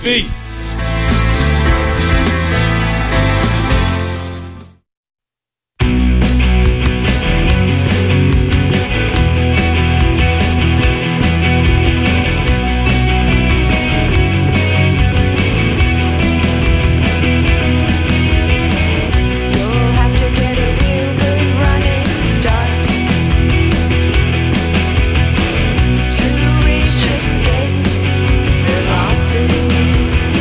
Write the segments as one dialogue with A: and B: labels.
A: B.
B: To reach escape velocity.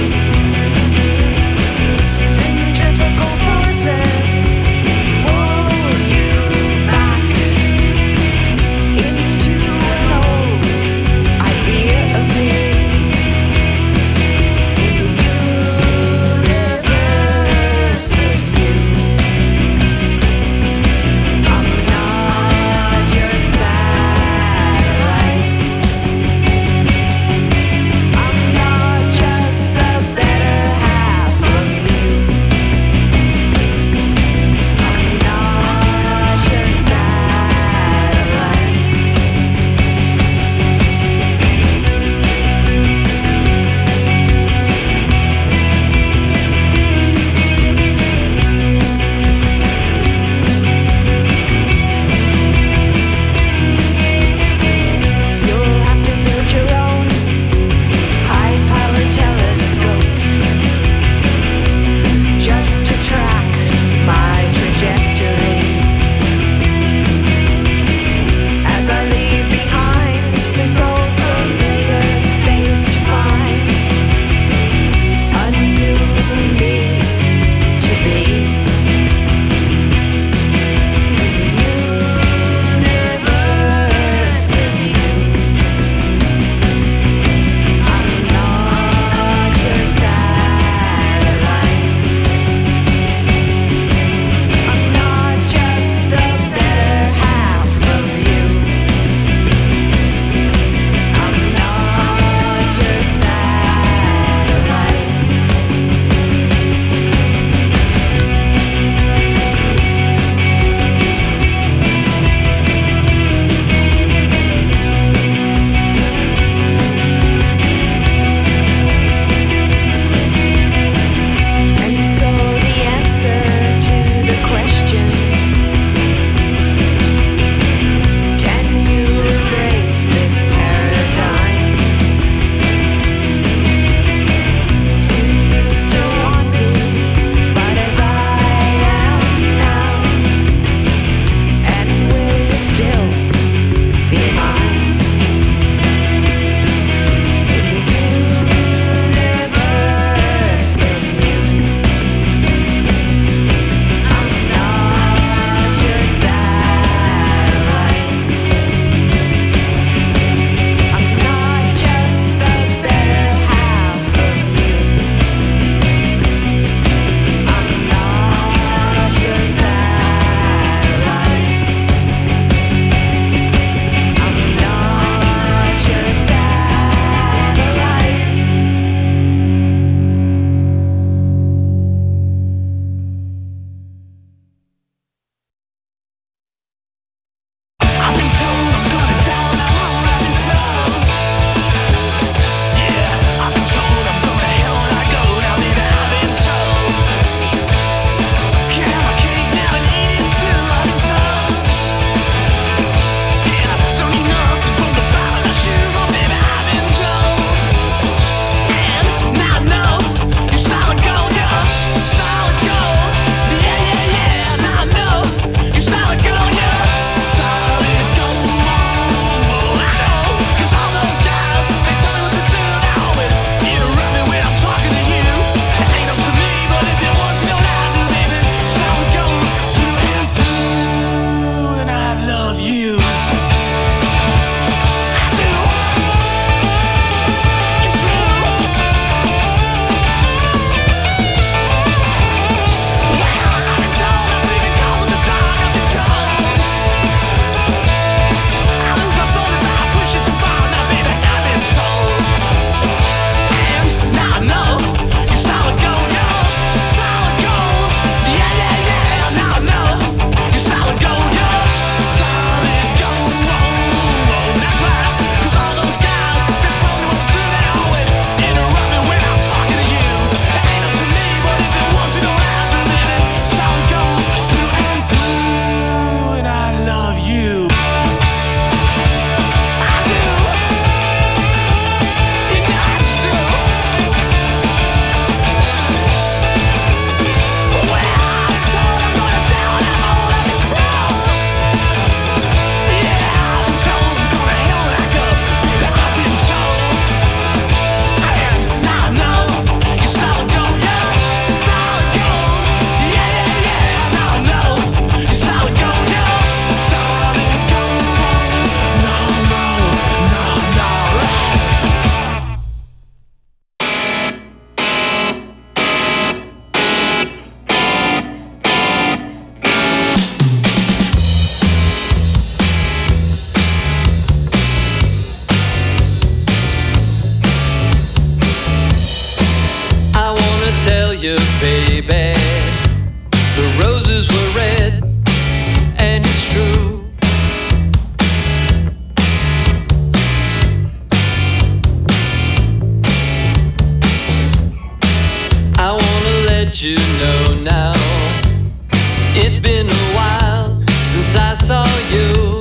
A: let you know now. It's been a while since I saw you.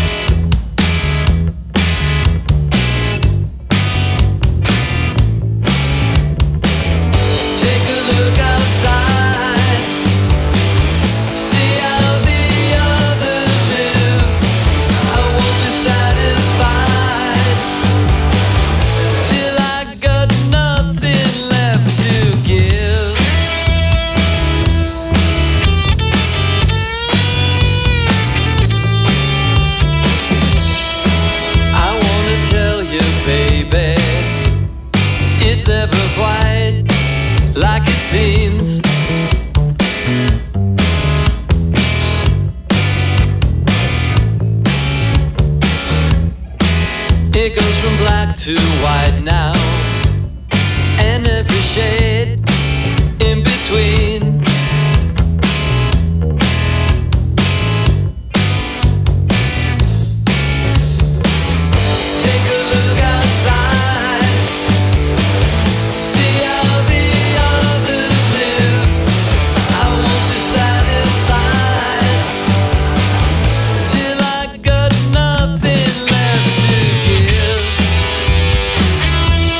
A: Seems it goes from black to white now, and every shade in between. Take a look outside, see how the others live. I won't be satisfied till I got nothing left to give.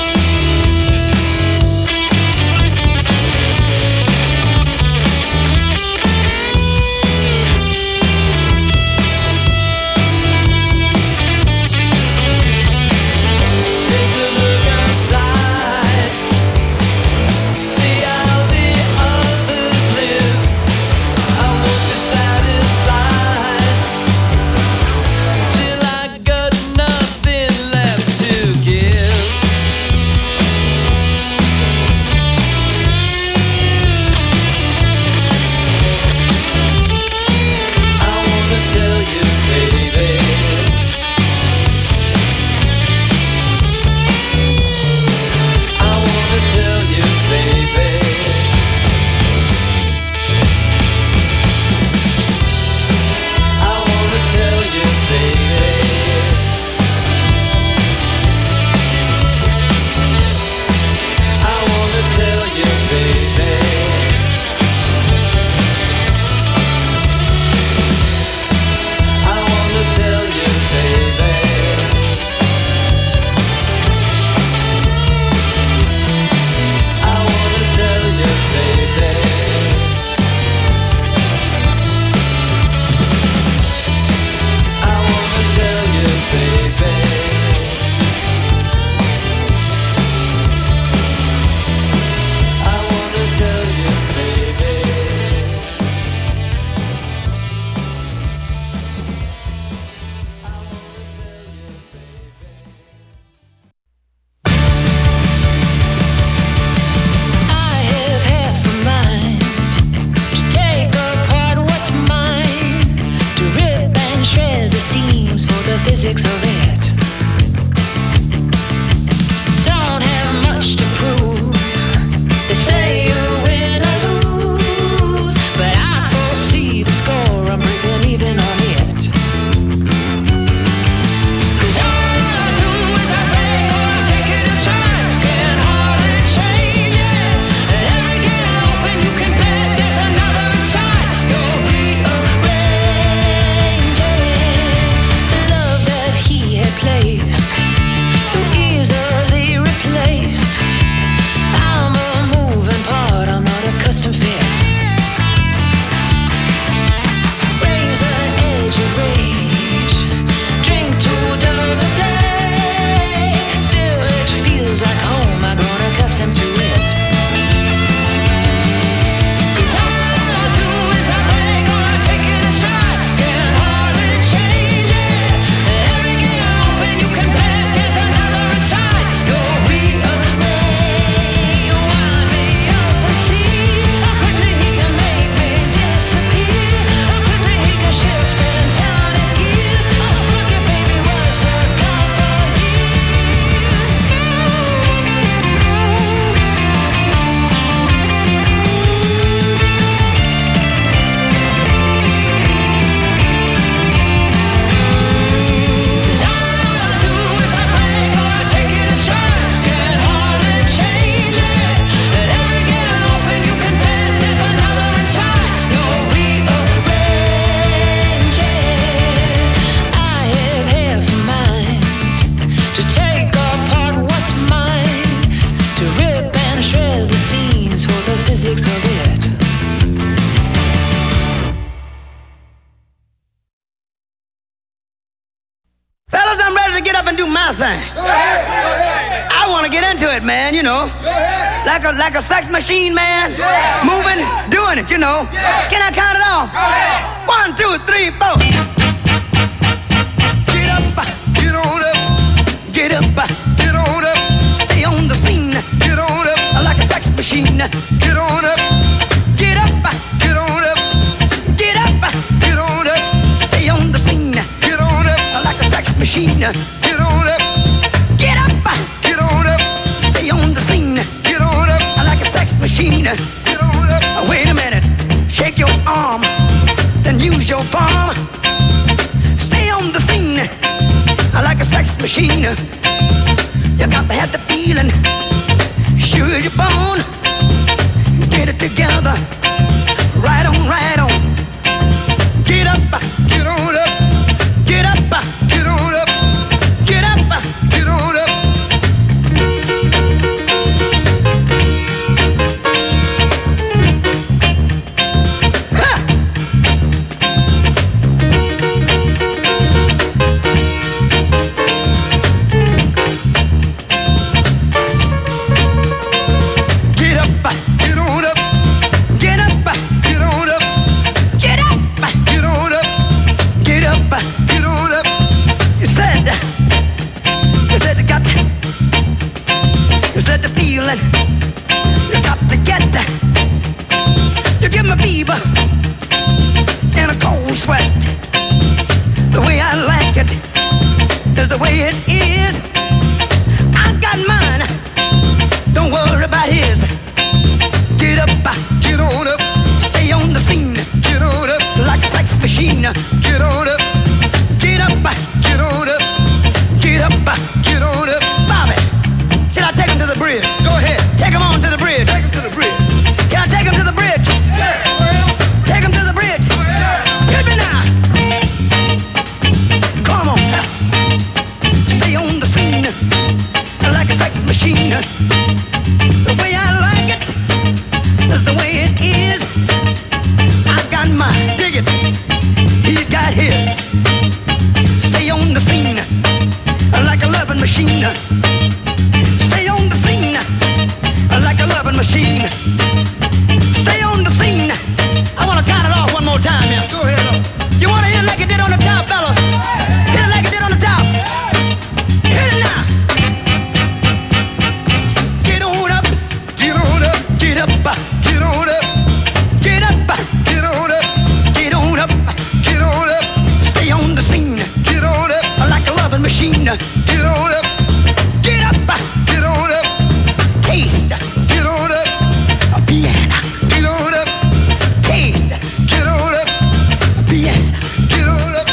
B: thing. I want to get into it, man, you know. Like a sex machine, man. Moving, doing it, you know. Can I count it off? 1, 2, 3, 4. Get up, get on up. Get up, get on up. Stay on the scene. Get on up. Like a sex machine. Get on up. Get up, get on up. Get up, get on up. Stay on the scene. Get on up. Like a sex machine. Get on up. Get up, get on up. Stay on the scene. Get on up. Like a sex machine. Get on up. Wait a minute. Shake your arm. Then use your palm. Stay on the scene. Like a sex machine. You got to have the feeling. Sure as you're born. Get it together. Right on, right on. Get up, get on up. Get up, get on up. Get up, get on up. Ha! Get up, get on up. Get up, get on up. Get up, get on up. Get up, get on up. You said you said the feeling. You got to get that. You give me fever and a cold sweat. The way I like it is the way it is. I got mine. Don't worry about his. Get up, get on up. Stay on the scene. Get on up. Like a sex machine. Get on up. Get up, get on up. Get up, get on up. Bobby, should I take him to the bridge? Go ahead. Take him on to the bridge. Take him to the bridge. Can I take him to the bridge? Yeah. Take him to the bridge. Hit me now. Come on. Stay on the scene. Like a sex machine. The way I like it is the way it is. I got mine. Dig it. He's got his. Stay on the scene like a loving machine. Stay on the scene like a loving machine. Stay on the scene. I want to count it off one more time here. Go ahead. You want to hit it like it did on the top, fellas? Hit it like it did on the top. Hit it now. Get on up. Get on up. Get up. Get on up. Get up. Get on up. Get on up. Get on up. Stay on the scene. Get on up. Like a loving machine. Get on up. Get up. Get on up. Taste. Get on up. A piano. Get on up. Taste. Get on up. A piano. Get on up.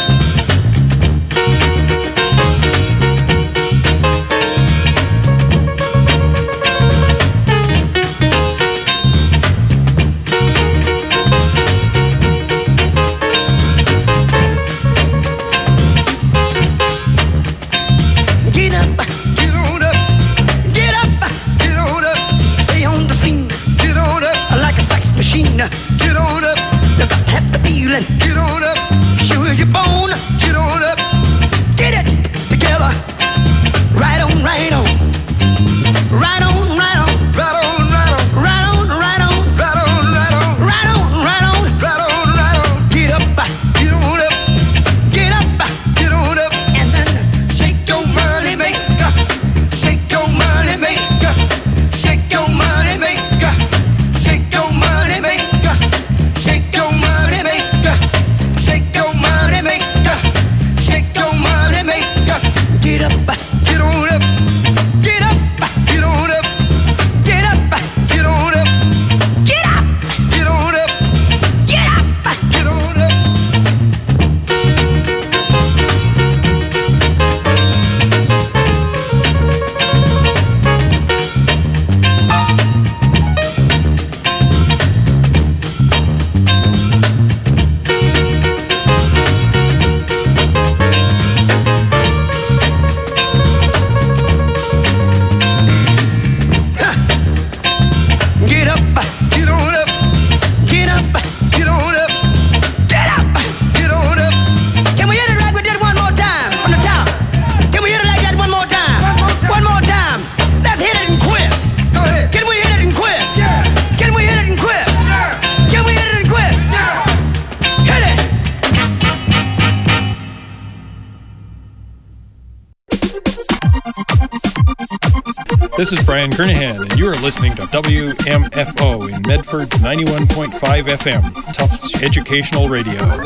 C: This is Brian Kernahan, and you are listening to WMFO in Medford 91.5 FM, Tufts Educational Radio.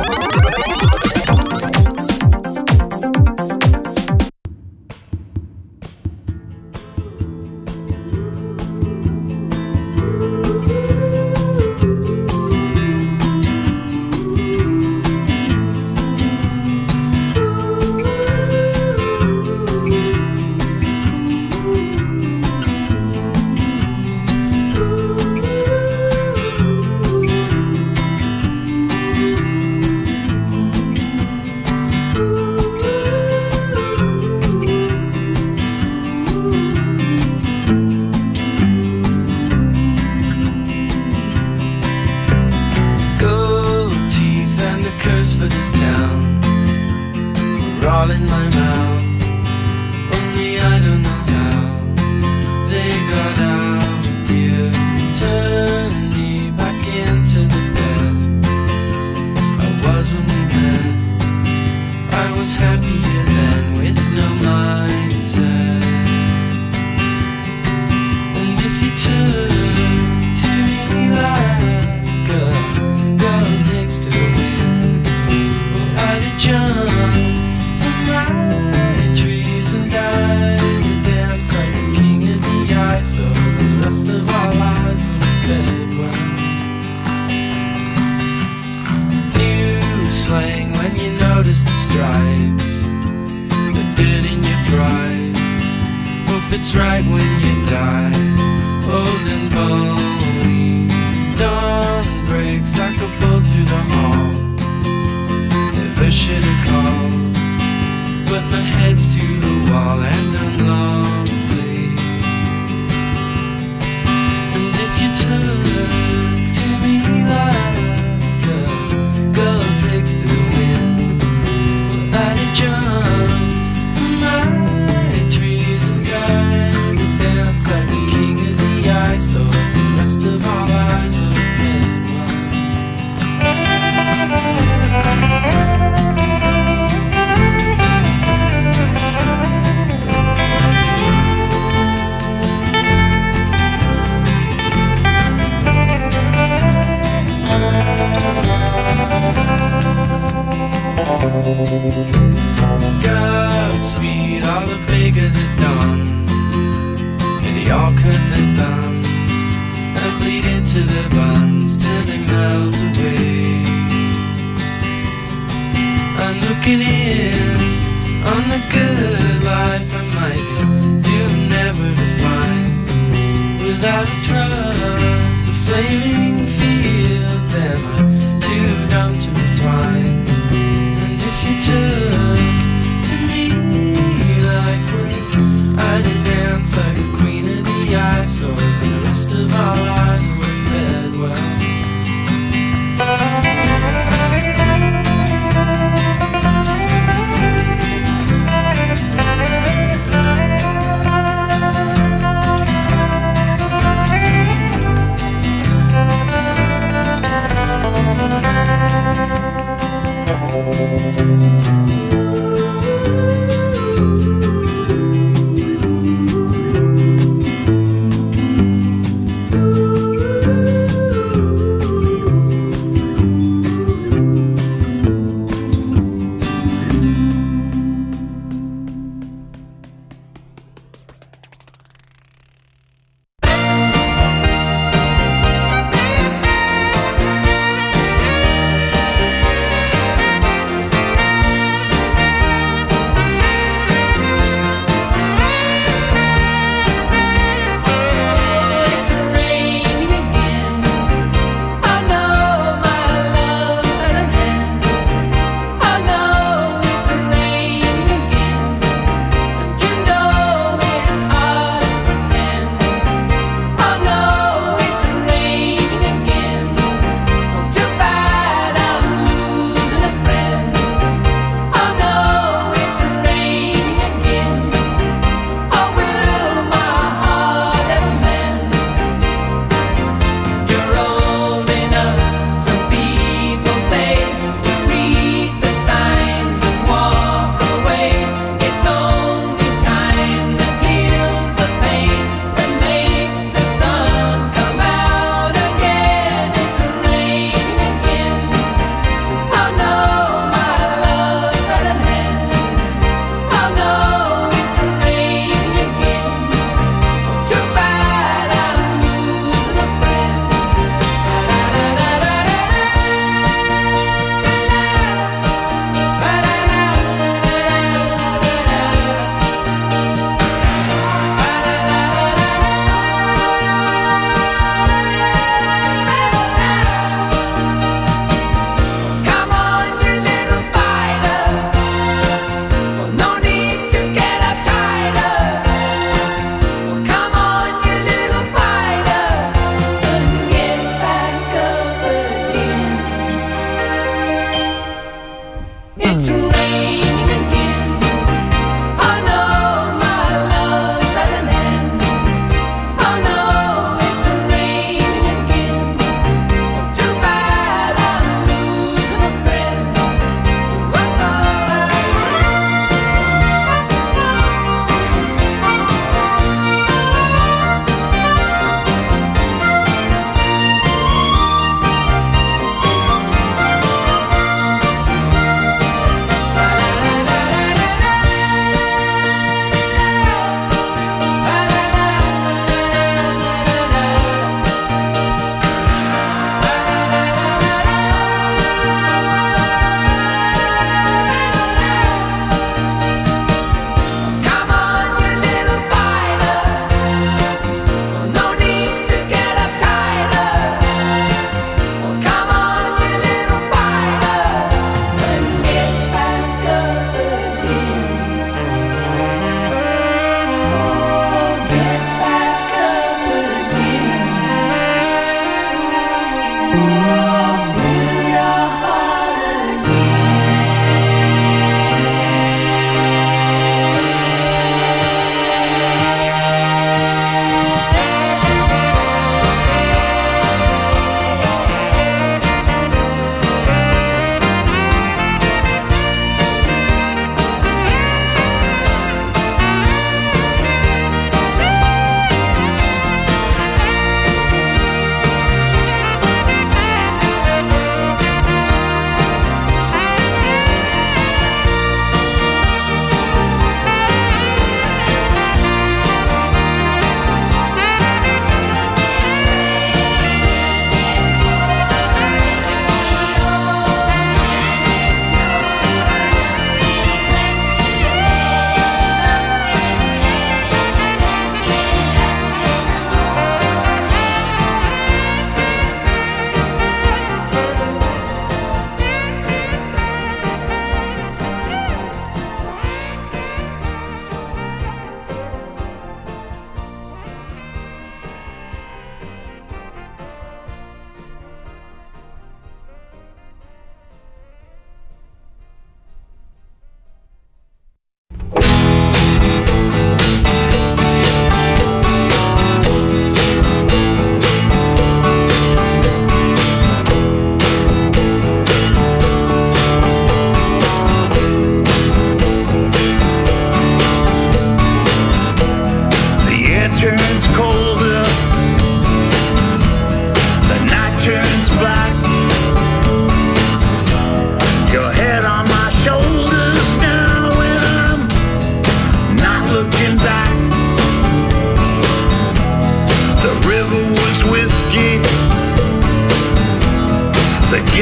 D: Godspeed, all the beggars at dawn, and they all cut their thumbs and bleed into their buns till they melt away. I'm looking in on the good life I might do never to find. Without a trust, the flaming fields am I too dumb to refine. And if you took to me like when I did dance like a queen of the ice, so as the rest of our lives were fed well.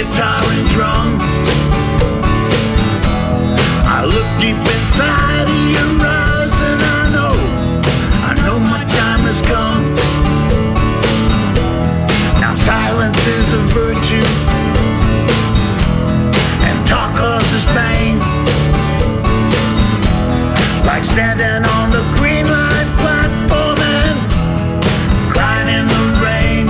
E: guitar and drums. I look deep inside of your eyes and I know my time has come. Now silence is a virtue and talk causes pain. Like standing on the green line platform and crying in the rain.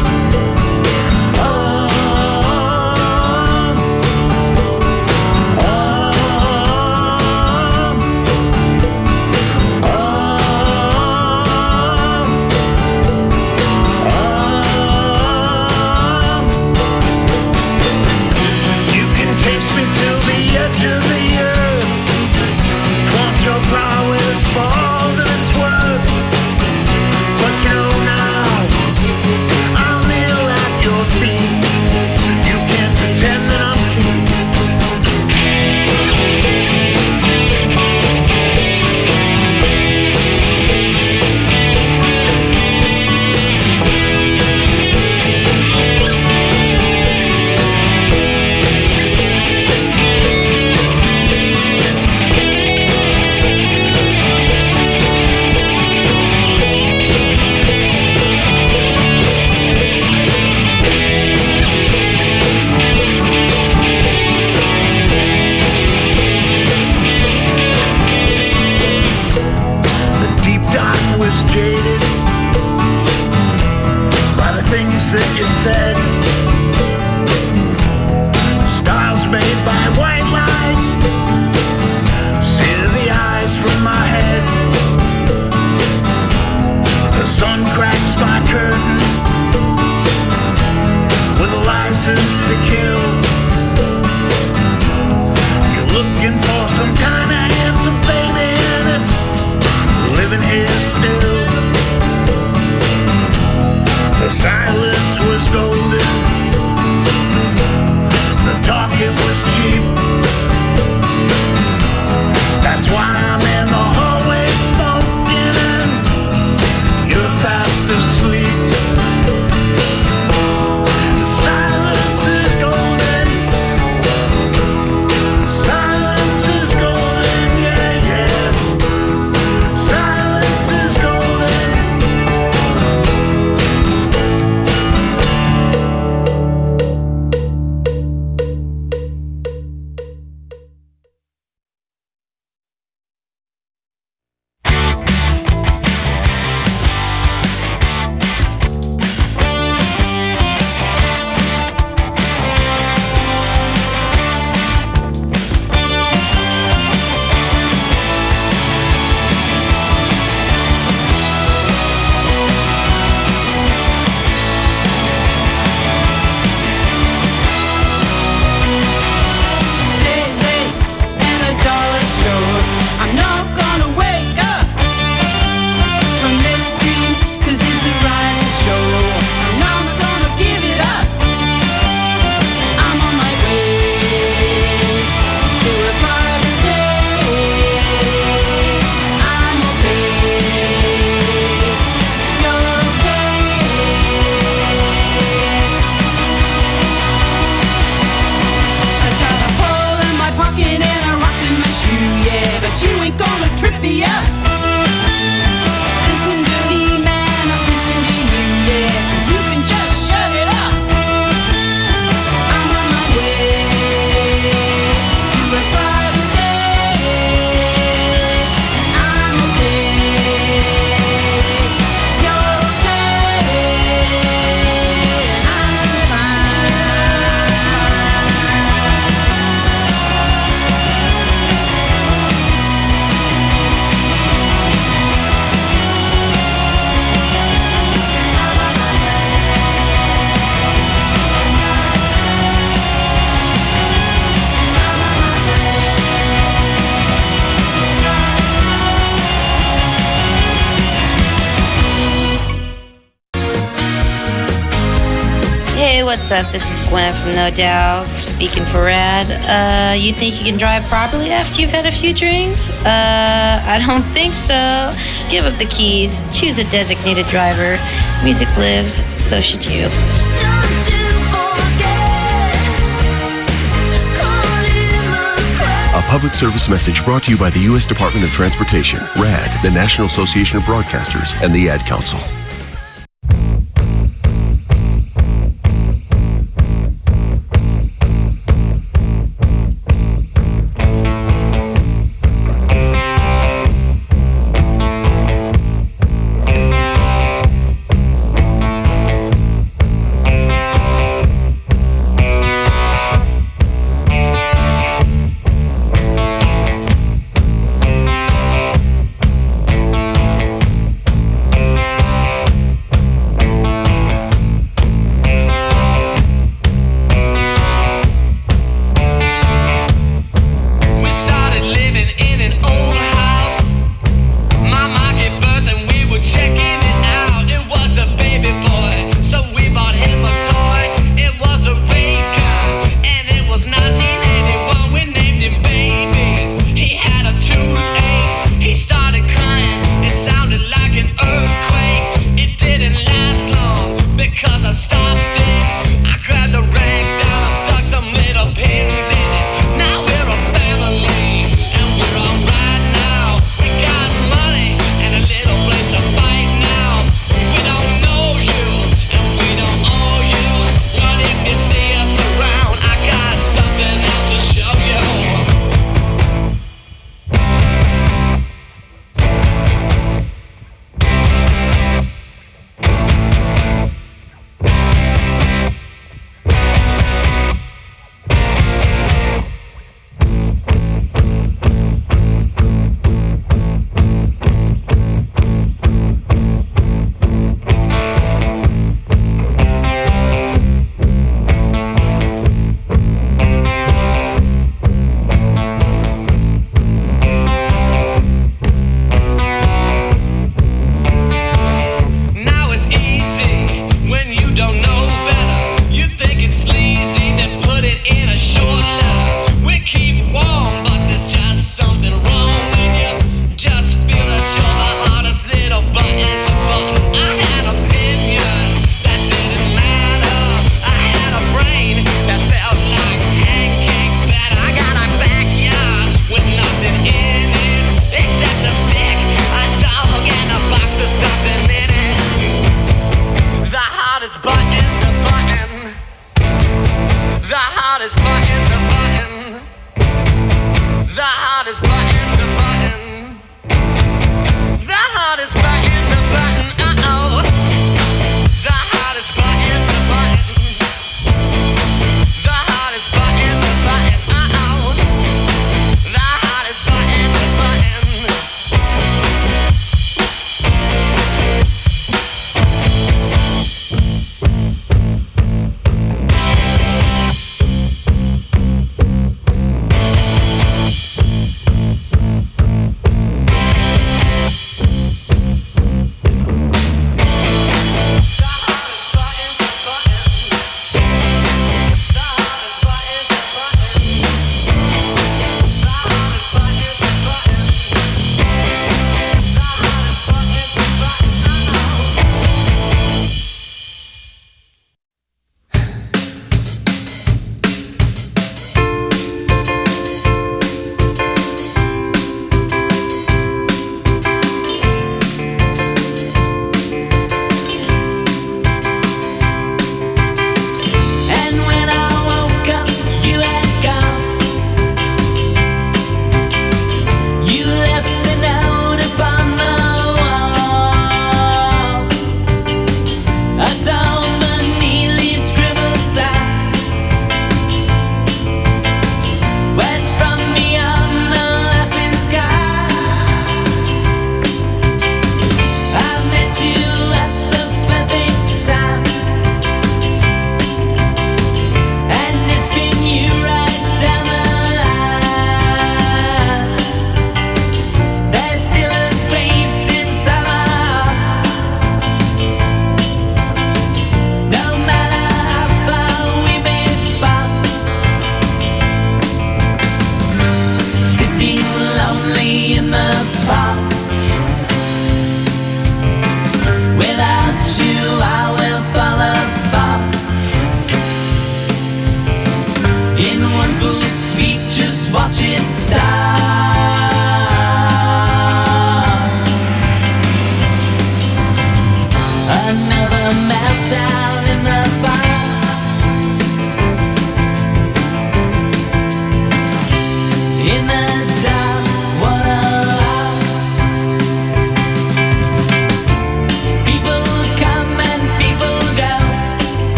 F: what's up? This is Gwen from No Doubt, speaking for Rad. You think you can drive properly after you've had a few drinks? I don't think so. Give up the keys, choose a designated driver. Music lives, so should you.
G: Don't you forget A public service message brought to you by the U.S. Department of Transportation, RAD, the National Association of Broadcasters, and the Ad Council.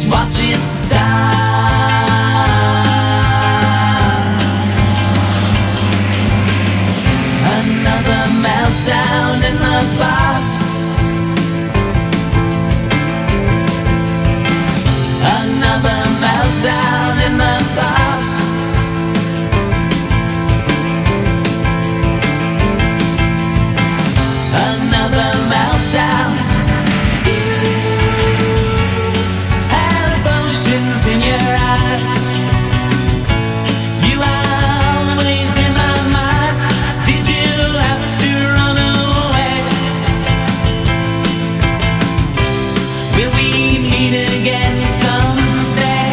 D: just watch it start. Another meltdown in the bar. Another meltdown in the bar. Another meltdown. Have oceans in your eyes. You are always in my mind. Did you have to run away? Will we meet again someday?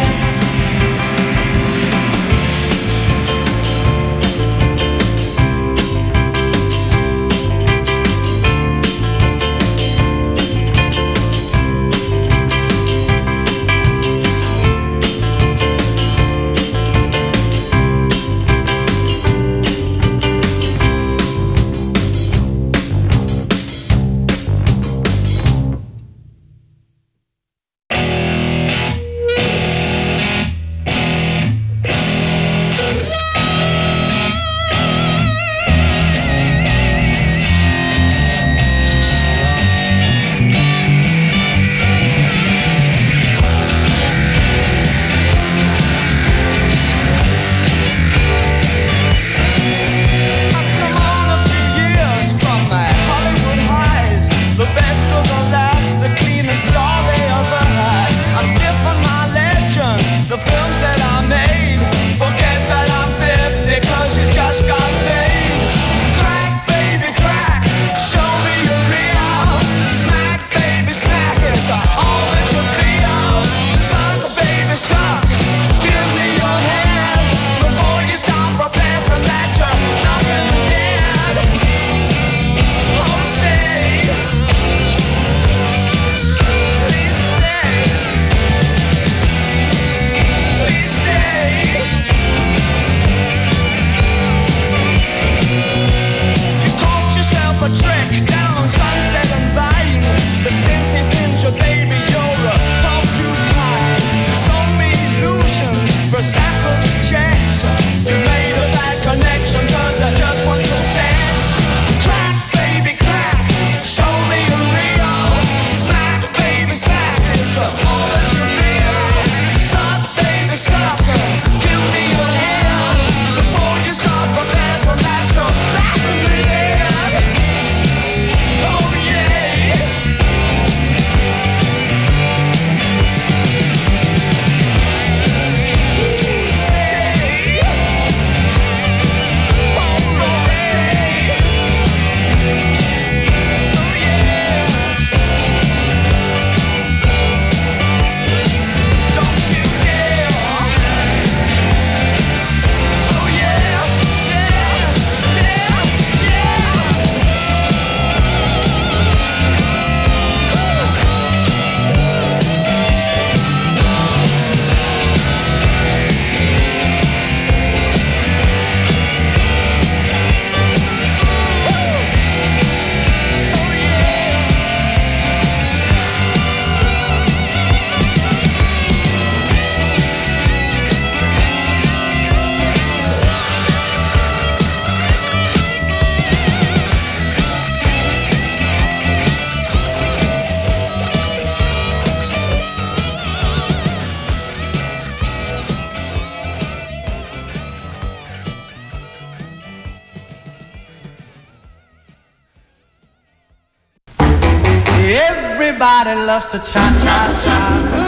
B: Everybody loves to cha-cha-cha.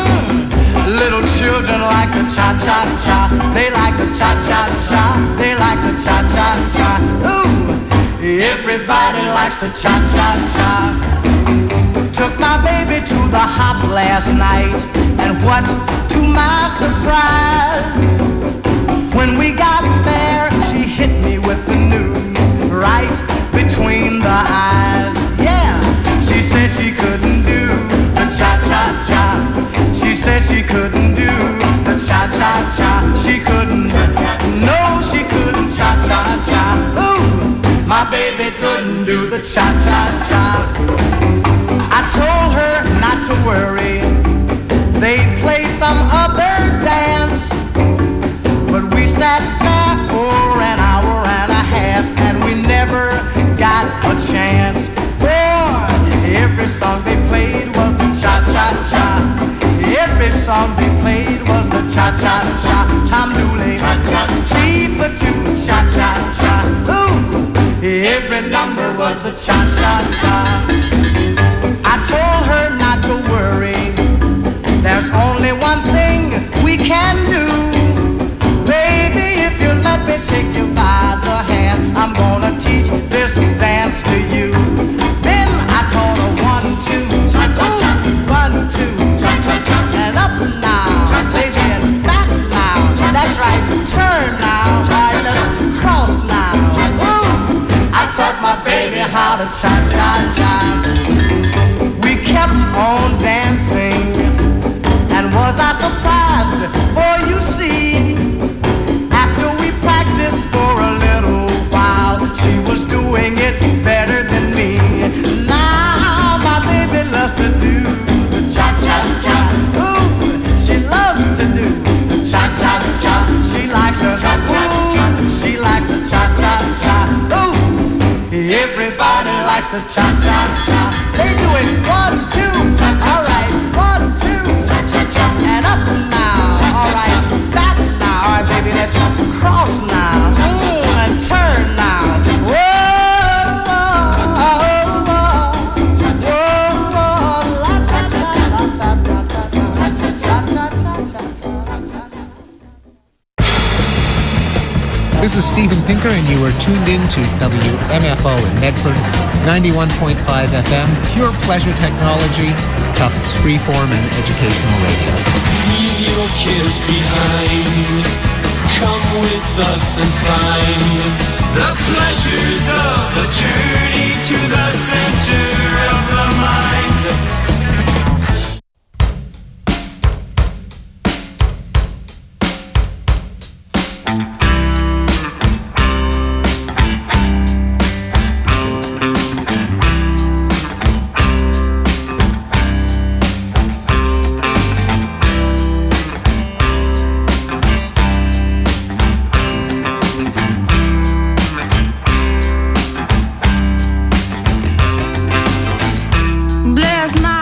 B: Little children like to cha-cha-cha. They like to cha-cha-cha. They like to cha-cha-cha. Ooh, everybody likes to cha-cha-cha. Took my baby to the hop last night, and what to my surprise, when we got there, she hit me with the news right between the eyes. Yeah, she said she couldn't do the cha-cha-cha. She said she couldn't do the cha-cha-cha. She couldn't, no, she couldn't cha-cha-cha. Ooh, my baby couldn't do the cha-cha-cha. I told her not to worry, they'd play every song they played was the cha-cha-cha, Tom Dooley, T for two, cha-cha-cha. Ooh, every number was the cha-cha-cha. I told her not to worry, there's only one thing we can do. Baby, if you let me take you by the hand, I'm gonna teach this dance to you. Then I told her 1, 2, cha-cha-cha, 1, 2, cha-cha-cha, and up now, baby, and back now. That's right, turn now, right, let's cross now. Woo! I taught my baby how to cha-cha-cha. We kept on dancing, and was I surprised? For you see, after we practiced for a little while, she was doing it better than me. Now my baby loves to do the cha-cha-cha. Ooh, she loves to do the cha-cha-cha. She likes her, ooh, she likes the cha-cha-cha. Ooh, everybody likes the cha-cha-cha. They do it 1, 2, all right, 1, 2, and up now, all right, back now, all right, baby, let's cross now, and turn now. Whoa,
H: This is Steven Pinker, and you are tuned in to WMFO in Medford, 91.5 FM, pure pleasure technology, Tufts freeform and educational radio.
D: Leave your cares behind. Come with us and find the pleasures of a journey to the center of the mind.
I: Bless my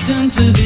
D: accustomed to